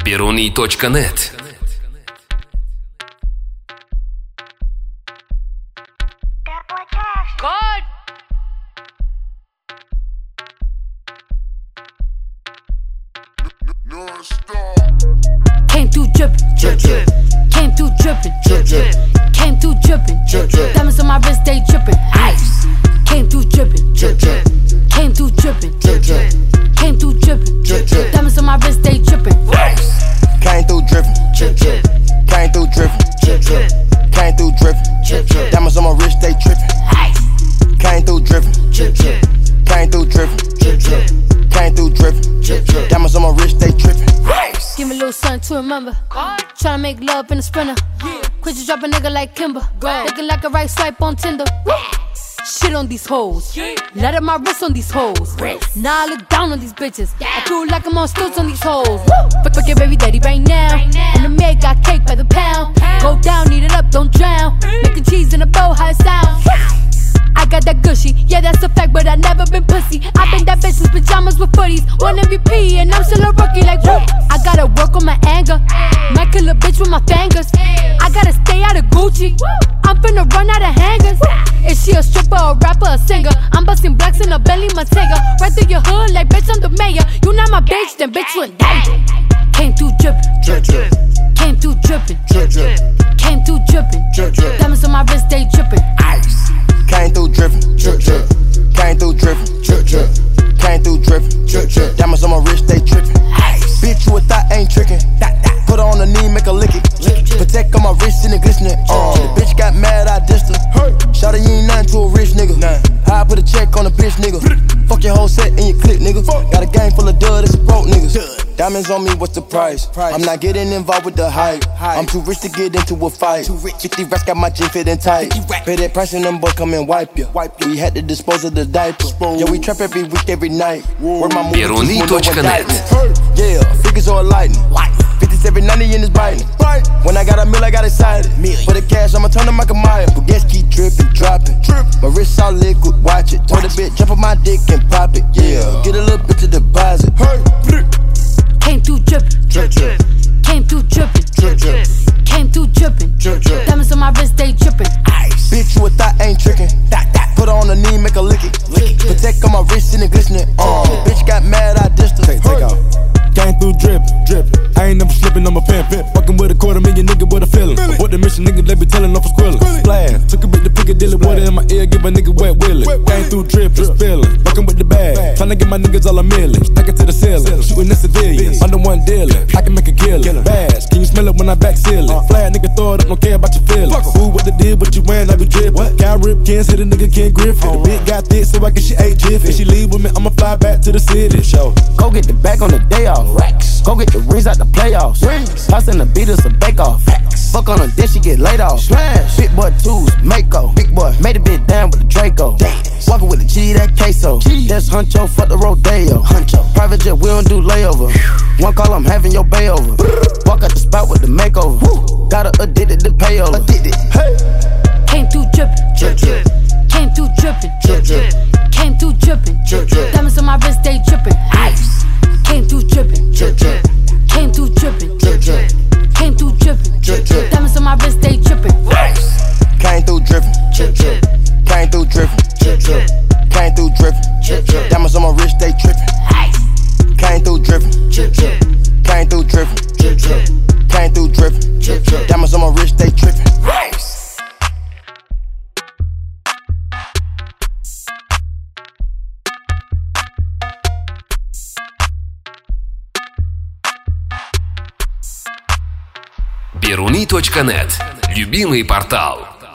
Peruni.net. God. Came through drippin', drip drip. Came through drippin', drip drip. Came through drippin', drip drip. Diamonds on my wrist, they drippin'. Ice. Came through drippin', drip drip. Came through drippin', drip drip. Came through drippin', drip drip. Diamonds on my wrist, they drippin'. Ice. Came through drippin', drip drip. Came through drippin', drip drip. Came through drippin', drip drip. Diamonds on my wrist, they drippin'. Ice. Came through drippin', drip drip. Came through drippin', drip drip. Came through drippin', drip drip. Diamonds on my wrist, they drippin'. Give me a little something to remember. Tryna make love in a sprinter. Quit you drop a nigga like Kimber. Looking like a right swipe on Tinder. Shit on these hoes. Let up my wrist on these hoes. Now I look down on these bitches. I feel like I'm on stilts on these hoes. Fuck your baby daddy right now. And the maid got cake by the pound. Go down, eat it up, don't drown. Making cheese in a bow, how it sound. I got that gushy, yeah that's a fact, but I never been pussy. I been that bitch with pajamas with footies. One MVP and I'm still a rookie like whoop. I gotta work on my anger. Might kill a bitch with my fingers. I gotta stay out of Gucci. I'm finna run out of hangers. Is she a stripper, a rapper, a singer? I'm busting blacks in a Bentley Montega. Right through your hood like bitch I'm the mayor. You not my bitch, then bitch you a danger. Came through drippin', drip drip. Came through drippin', drip drip. Came through drippin', drip drip. Diamonds on my wrist, they drippin'. Ice. Came through drippin', drip drip. Came through drippin', drip drip. Came through drippin', drip drip. Diamonds on my wrist, they drippin'. Bitch, you a thought ain't trickin'. Put her on the knee, make her lick it. Protect on my wrist and it glistening. The bitch got mad, I dissed her. Shawty, you ain't nothing to a rich nigga. I put a check on a bitch nigga. Fuck your whole set and your clique nigga. Got a gang full of dud, it's a broke niggas. Diamonds on me, what's the price? I'm not getting involved with the hype. I'm too rich to get into a fight. 50 racks got my jean fitting tight. Pay that price and them boys come and wipe ya. We had to dispose of the diaper. Yeah, we trap every week, every night. Where my Peruni.net. Yeah, figures all lightning. 57, 90 in his biting. When I got a meal, I got excited. For the cash, I'ma turn to Michael Myers. Baguettes keep dripping, dropping. My wrist all liquid, watch it. Told a bitch, jump on my dick and pop it. Yeah, get a little bit to deposit. Came through drippin', drip drip. Came through drippin', drip drip. Came through drippin', drip drip. Diamonds on my wrist, they drippin'. Ice. Bitch, you a thought ain't trickin'. Put her on the knee, make her lick it. Protect on my wrist and it glistening. Bitch got mad, I dissed her. Take off. Came through drip. I ain't never slippin', I'm a pimp. Fuckin' with a $250,000 nigga with a feeling. What the mission nigga, they be tellin' off a squillin'. Splash, took a bit to Piccadilly, water in my ear, give a nigga wet willy. Came through drip, spillin'. Fuckin' with the bag, tryna get my niggas all a million. Stackin' to the ceiling, shootin' the civilians. Under one dealin', I can make a killin'. Bass, can you smell it when I back sealin'? Flat nigga throw it up, don't care about your feelings. Who what the deal, what you wearin', I be drippin'. Cow rip, can't hit a nigga, can't grip it. The bitch got thick, so I guess she ate jiffy. If she leave with me, I'ma fly back to the city. Show. Go get the bag on the day off. Go get the rings out the playoffs. Tossing the beaters a bake off. Fuck on her, then she get laid off. Big boy twos, Mako. Big boy made a bit down with the Draco. Walking with the G, that queso. That's Huncho, fuck the Rodeo. Private jet, we don't do layover. One call, I'm having your bay over. Walk out the spot with the makeover. Got her addicted to payola. Came through drippin', drip drip. Came through drippin', drip drip. Came through drippin', drip drip. Diamonds on my wrist, they drippin'. Ice. Came through drippin', drip drip. Came through drippin', drip drip. Came through drippin', drip drip. Diamonds on my wrist, they drippin'. Came through drippin', drip drip. Came through drippin', drip drip. Came through drippin', drip drip. Diamonds on my wrist, they drippin'. Came through drippin', drip drip. Came through drippin', drip drip. Came through drippin', drip drip. Diamonds on my wrist, they drippin'. Peruni.net. Любимый портал.